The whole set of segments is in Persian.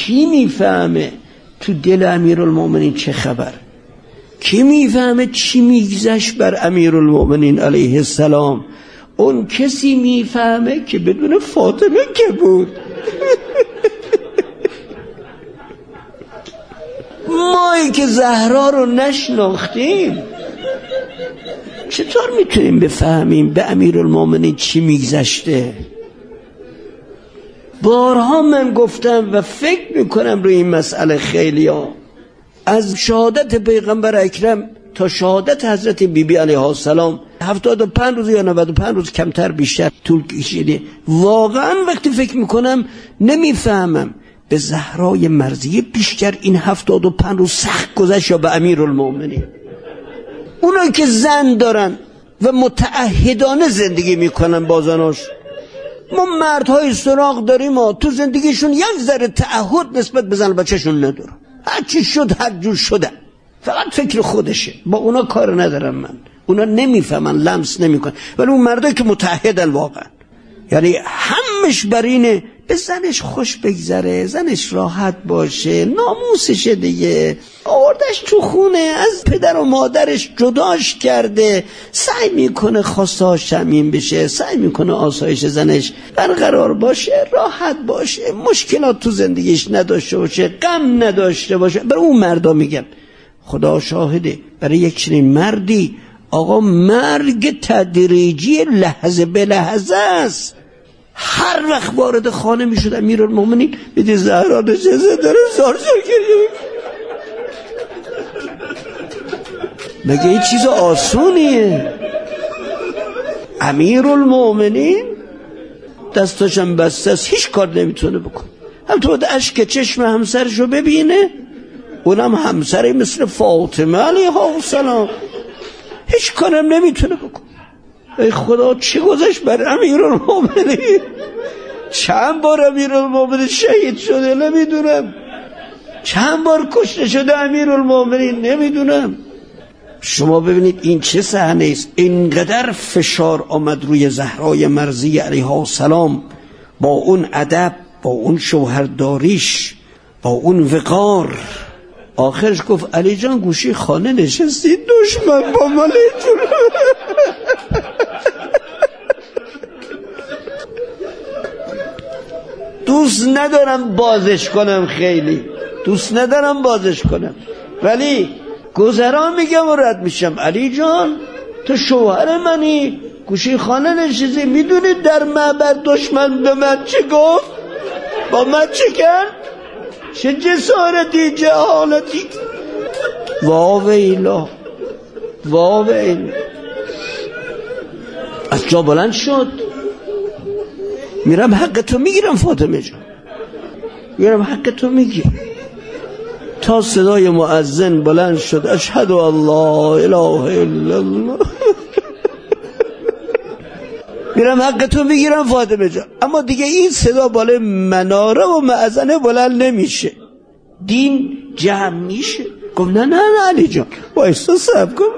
کی میفهمه تو دل امیرالمومنین چه خبر؟ کی میفهمه چی میگذشت بر امیرالمومنین علیه السلام؟ اون کسی میفهمه که بدون فاطمه که بود. مایی که زهرا رو نشناختیم چطور میتونیم بفهمیم به امیرالمومنین چی میگذشته؟ بارها من گفتم و فکر میکنم روی این مسئله خیلی ها، از شهادت پیغمبر اکرم تا شهادت حضرت بیبی علیه السلام 75 روز یا 95 روز کمتر بیشتر طول کشیده. واقعا وقتی فکر میکنم نمیفهمم به زهرای مرضیه بیشتر این 75 روز سخت گذشت یا به امیرالمومنین. اونا که زن دارن و متعهدانه زندگی میکنن با زناش، ما مردهای سراغ داریم و تو زندگیشون یک ذره تعهد نسبت به زن بچهشون ندارن، هرچی شد هر جور شدن، فقط فکر خودشه. با اونا کار ندارم من، اونا نمیفهمن، لمس نمیکنن. ولی اون مردایی که متعهدن واقعا، یعنی همش بر اینه به زنش خوش بگذره، زنش راحت باشه، ناموسشه دیگه، آوردش تو خونه، از پدر و مادرش جداش کرده، سعی میکنه خواستهاش تامین بشه، سعی میکنه آسایش زنش برقرار باشه، راحت باشه، مشکلات تو زندگیش نداشته باشه، غم نداشته باشه. برای اون مردا میگم، خدا شاهده، برای یک چنین مردی آقا مرگ تدریجی لحظه به لحظه است. هر وقت وارد خانه میشد امیرالمومنین میدی زهرا نشسته داره زار گریه. مگه این چیز آسونیه؟ امیرالمومنین دستاشم بسته است، هیچ کار نمیتونه بکن. هم تو باید اشک چشم همسرشو ببینه، اونم همسری مثل فاطمه علیها السلام، هیچ کارم نمیتونه بکن. ای خدا چی گذشت بر امیرالمومنین؟ چند بار امیرالمومنین شهید شده نمیدونم، چند بار کشته شده امیرالمومنین نمیدونم. شما ببینید این چه صحنه است. اینقدر فشار آمد روی زهرای مرضیه علیها السلام، با اون ادب، با اون شوهرداریش، با اون وقار، آخرش گفت علی جان گوشی خانه نشستی، دشمن با مالیتون. دوست ندارم بازش کنم، خیلی دوست ندارم بازش کنم، ولی گذرا میگم و رد میشم. علی جان تو شوهر منی، گوشی خانه نشستی، میدونی در معبد دشمن به من چه گفت؟ با من چه کرد؟ چه جسارتی، جهالتی. واویلا واویلا. از جا بلند شد، میرم حق تو میگیرم فاطمه جان، میرم حق تو میگیرم. تا صدای مؤذن بلند شد اشهد ان لا اله الا الله، میرم حق تو میگیرم فاطمه جان. اما دیگه این صدا بالای مناره و مؤذنه بلند نمیشه، دین جمع میشه. گفت نه نه نه علی جان با احساس صبر کن،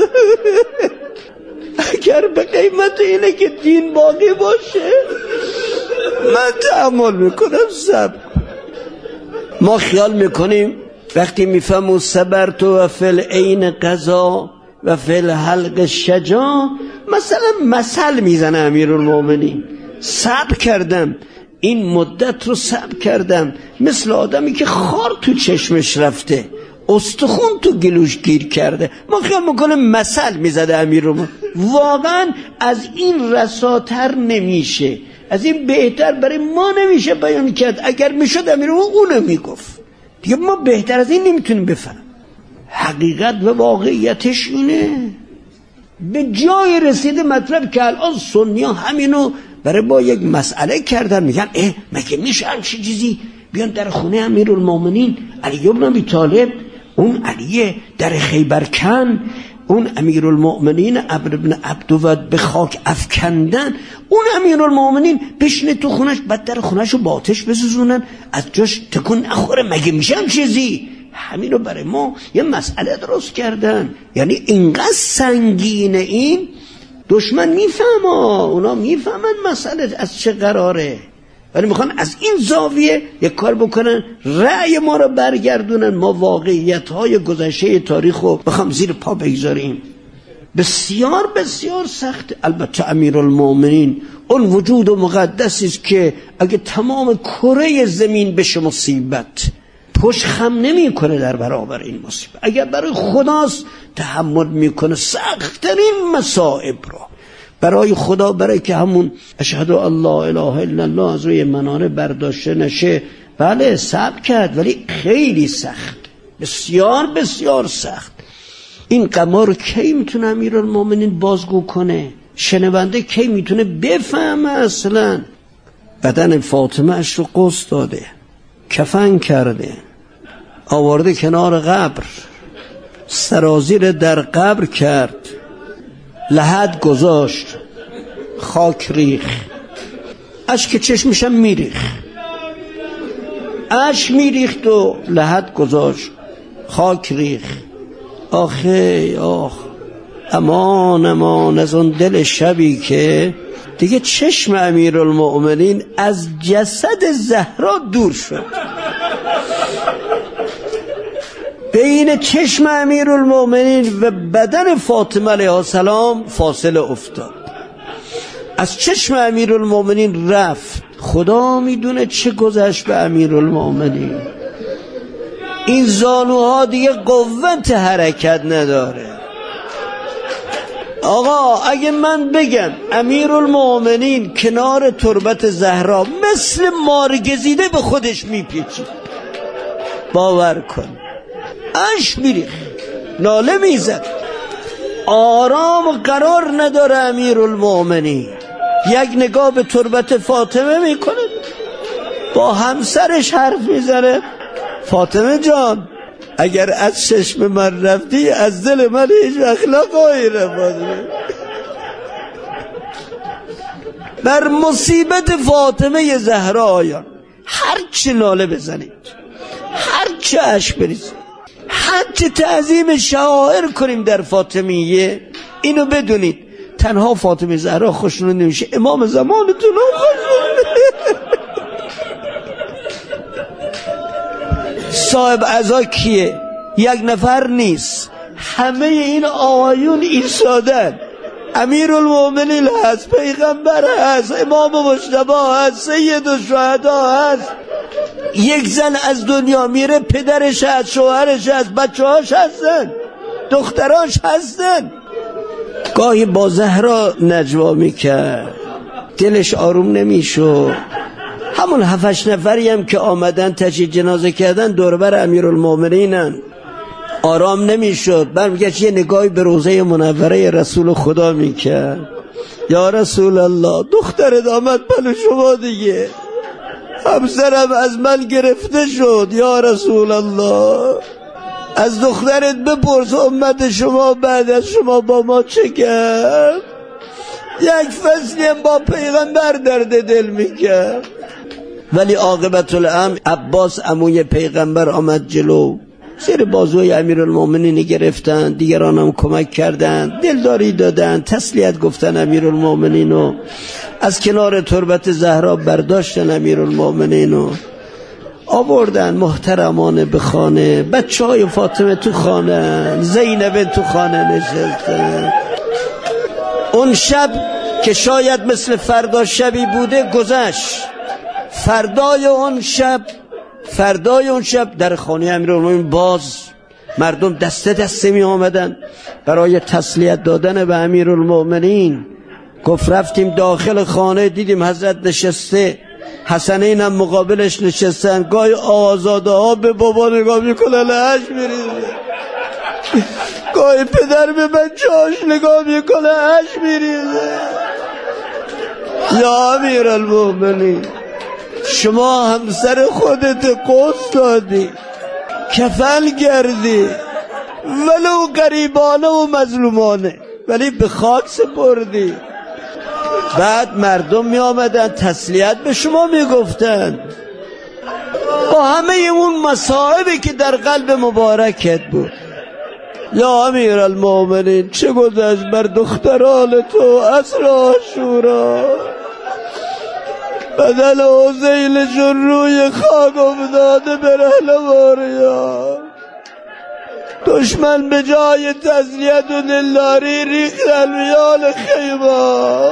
اگر به قیمت اینه که دین باقی باشه من تحمل میکنم، صبر. ما خیال میکنیم وقتی میفهمو صبرت و فل عین قضا و فل حلق شجاع، مثلا مثل میزنه امیرالمومنین، صبر کردم، این مدت رو صبر کردم، مثل آدمی که خار تو چشمش رفته، استخون تو گلوش گیر کرده. ما خیال میکنیم مثل میزده امیرالمومنین. واقعا از این رساتر نمیشه، از این بهتر برای ما نمیشه بیان کرد. اگر میشد امیرالمومنین اونو میگفت دیگه، ما بهتر از این نمیتونیم بفهم. حقیقت و واقعیتش اینه. به جای رسیده مطلب که الان سنی ها همینو برای با یک مسئله کردن، میگن مگه میشه همچین چیزی بیان در خونه امیرالمومنین علی بن ابی طالب، اون علی در خیبرکن، اون امیرالمومنین عمرو بن عبدود به خاک افکندن، اون امیرالمومنین بشینه تو خونش، بعد در خونش رو با آتش بسوزونن، از جاش تکون نخوره. مگه میشه هم چیزی؟ همین رو برای ما یه مسئله درست کردن. یعنی اینقدر سنگینه این، دشمن میفهمه، اونا میفهمن مسئله از چه قراره. ولی میخوان از این زاویه یک کار بکنن، رأی ما رو برگردونن، ما واقعیت‌های گذشته تاریخ رو بخوام زیر پا بگذاریم. بسیار بسیار سخت. البته امیرالمومنین اون وجود مقدسی است که اگه تمام کره زمین بشه مصیبت، پشت خم نمی کنه در برابر این مصیبت. اگر برای خداست تحمل میکنه سخت‌ترین مصائب رو برای خدا، برای که همون اشهد ان لا اله الا الله از روی مناره برداشته نشه. بله صبر کرد، ولی خیلی سخت، بسیار بسیار سخت. این غما رو کی میتونه امیرالمومنین بازگو کنه؟ شنونده کی میتونه بفهمه؟ اصلا بدن فاطمه اش رو قص داده، کفن کرده، آورده کنار قبر، سرازیر در قبر کرد، لحد گذاشت، خاک ریخ، اشک چشمشم میریخ، اشک میریخت و لحد گذاشت، خاک ریخ. آخه امان امان از اون دل شبی که دیگه چشم امیرالمؤمنین از جسد زهرا دور شد. بین چشم امیرالمؤمنین و بدن فاطمه علیها السلام فاصله افتاد. از چشم امیرالمؤمنین رفت. خدا میدونه چه گذشت به امیرالمؤمنین. این زانوها دیگه قوت حرکت نداره. آقا اگه من بگم امیرالمؤمنین کنار تربت زهرا مثل مار گزیده به خودش میپیچید، باور کن، اش میریخت، ناله میزد، آرام قرار نداره امیرالمؤمنین. یک نگاه به تربت فاطمه میکنه، با همسرش حرف میزنه، فاطمه جان اگر از چشم من رفتی از دل من هیچ اخلاق غیره. فاطمه بر مصیبت فاطمه زهرا آیان هرچه ناله بزنید، هرچه اشک بریزید، هرچه تعظیم شعائر کنیم در فاطمیه، اینو بدونید تنها فاطمه زهرا خوشنود نمیشه، امام زمانتون هم خوشنود. صاحب عزا کیه؟ یک نفر نیست، همه این آقایون ایستادن. امیرالمؤمنین هست، پیغمبر هست، امام مجتبی هست، سید الشهدا هست. یک زن از دنیا میره، پدرش هست، شوهرش هست، بچه‌هاش هستن، دختراش هستن. گاهی با زهرا نجوا میکرد، دلش آروم نمیشد. همون 7-8 نفری هم که آمدن تشییع جنازه کردن دوربر امیرالمؤمنینن، آرام نمیشد. برمیگشت یه نگاهی به روضه منوره رسول خدا میکرد، یا رسول الله دخترت آمد پلو شما دیگه، همسرم از من گرفته شد، یا رسول الله از دخترت بپرس امت شما بعد از شما با ما چه کرد. یک فصلی هم با پیغمبر درد دل میکرد. ولی عاقبت الامر عباس عموی پیغمبر آمد جلو، زیر بازوی امیرالمؤمنین گرفتن، دیگران هم کمک کردن، دلداری دادن، تسلیت گفتن امیرالمؤمنینو، از کنار تربت زهرا برداشتن امیرالمؤمنینو آوردن محترمانه به خانه. بچه های فاطمه تو خانه، زینب تو خانه نشستن. اون شب که شاید مثل فردا شبی بوده گذشت. فردای اون شب در خانه امیرالمؤمنین باز مردم دسته دسته می آمدن برای تسلیت دادن به امیرالمؤمنین. گفت رفتیم داخل خانه، دیدیم حضرت نشسته، حسنین هم مقابلش نشستن. گاهی آزاده ها به بابا نگاه میکنه لحش میریزه، گاهی پدر به بچه‌هاش نگاه میکنه لحش میریزه. یا امیرالمؤمنین شما همسر خودت قص دادی، کفن کردی، ولو غریبانه و مظلومانه، ولی به خاک سپردی. بعد مردم می آمدن تسلیت به شما می گفتن با همه اون مصائبی که در قلب مبارکت بود. یا امیرالمؤمنین چه گذشت بر دختران تو عصر عاشورا؟ بدل حسینشون روی خاک افتاده به رهنواریا. دشمن به جای تسلیت و دلداری ریختن میان خیمه.